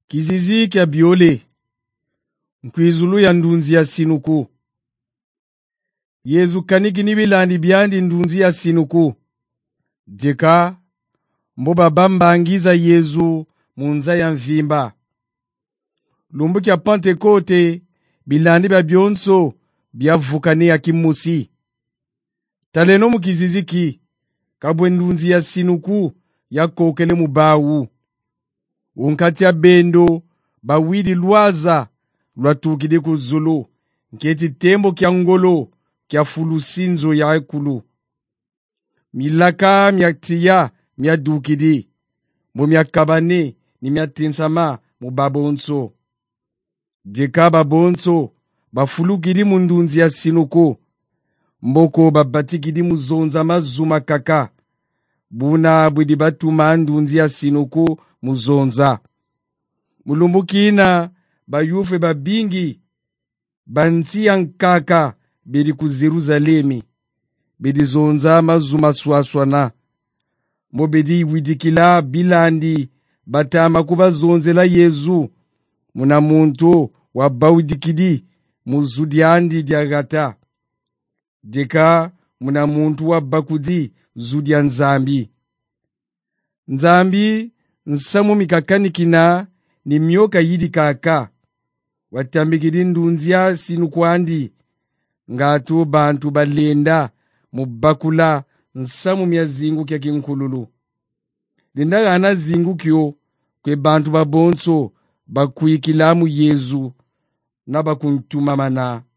Kizizi kya biole nkwizulu ya ndunzi ya sinuku. Yezu kaniki nibilandi byandi ndunzi ya sinuku. Deka mboba bambangiza Yezu munza ya mvimba. Lumbu kya Pentekote bilandi bya byonso byavukani ya kimusi. Taleno mukiziziki kabwe ndunzi ya sinuku ya kokele mubawu. Unkati ya bendo bawidi luaza lwatukide ku zulu nketi tembo kya ngolo kya fulusinzo ya ekulu. Milaka myaktiya myadukidi mu myakabane ni myatinsama mu babonso. Deka babonso bafulukidi mu ndunzi ya sinuku. Mboko babatikidi mu zonza mazuma kaka. Buna bwidi batuma ndunzi ya sinuku muzonza. Mulumbukina bayufe babingi banti ya nkaka bedi ku Yeruzalemi. Bedi zonza mazuma swaswana. Mo bedi widikila bilandi batama kuba zonzela Yezu. Muna muntu wabawidikidi muzudiandi diagata. Deka muna muntu wabakudi zudia nzambi. Nzambi nsamu mikakanikina ni myoka yidi kaka. Watambikidi ndunzi ya sinukwandi. Ngatu bantu balenda mubakula nsamu mya zingu kya kinkululu. Lindaga ana zingu kyo kwe bantu babonso bakuikilamu Yezu na bakuntumamana.